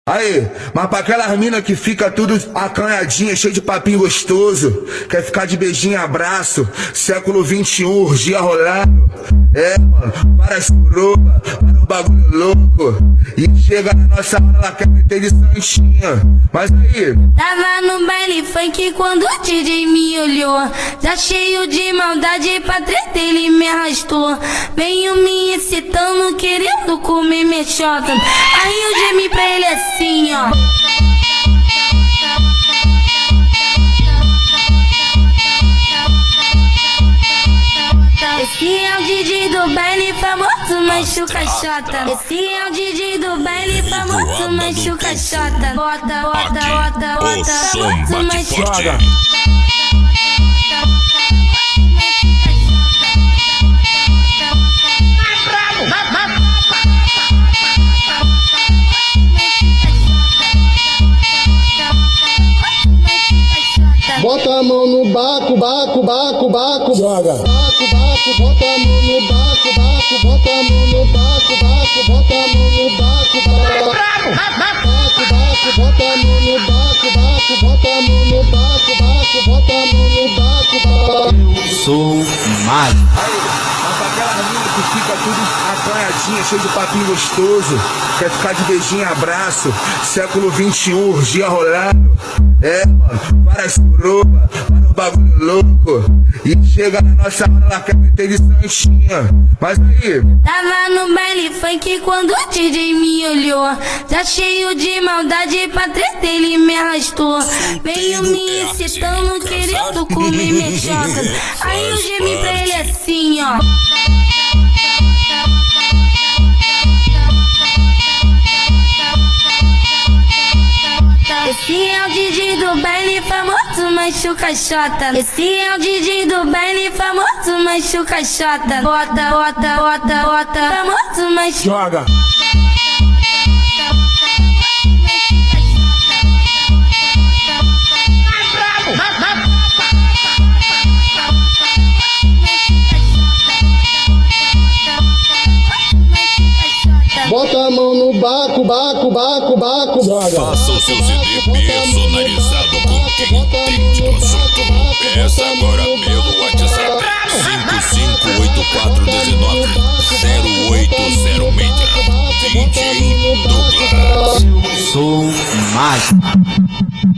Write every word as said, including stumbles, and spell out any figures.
Aí, mas pra aquelas minas que fica tudo acanhadinha, cheio de papinho gostoso, quer ficar de beijinho e abraço, século vinte e um, urgia rolando. É, mano, para suruba, para o bagulho louco. E chega na nossa hora, ela quer meter de santinha. Mas aí, tava no baile funk quando o D J me olhou, já cheio de maldade pra treta ele me arrastou. Veio me excitando, querendo comer minha chota. Aí eu gemi pra ele assim, ó. Esse é o D J do baile famoso, machuca chota. Esse é o D J do baile famoso, machuca chota. Bota, bota, bota, bota, famoso, machuca. Bota a mão no baco, baco, baco, baco, joga. Baco, baco, bota a mão no baco, baco, bota a mão no baco, baco, bota a mão no baco, baco, baco, baco, bota a mão no baco, baco, bota a mão no baco, baco, bota a mão no baco, baco. Sou mais. aí, mas pra aquelas minas que fica tudo acanhadinha, cheio de papinho gostoso, quer ficar de beijinho e abraço, século vinte e um, urgia rolando. É, mano, para suruba, para o bagulho louco. E chega na nossa hora, ela quer meter de santinha. Mas aí, tava no baile funk quando o D J me olhou, já cheio de maldade pra treta ele me arrastou. Veio me excitando, querendo comer minha chota. Aí eu gemi pra ele assim, ó. Esse é o D J do baile famoso, machuca chota. Esse é o D J do baile famoso, machuca chota. Bota, bota, bota, bota, famoso, machuca. joga. Bota a mão no baco, baco, baco, baco, joga. Faça o seu C D personalizado com quem entende do assunto. Peça agora pelo WhatsApp cinco cinco oito quatro um nove zero oito zero seis. D J Douglas. Sou mais.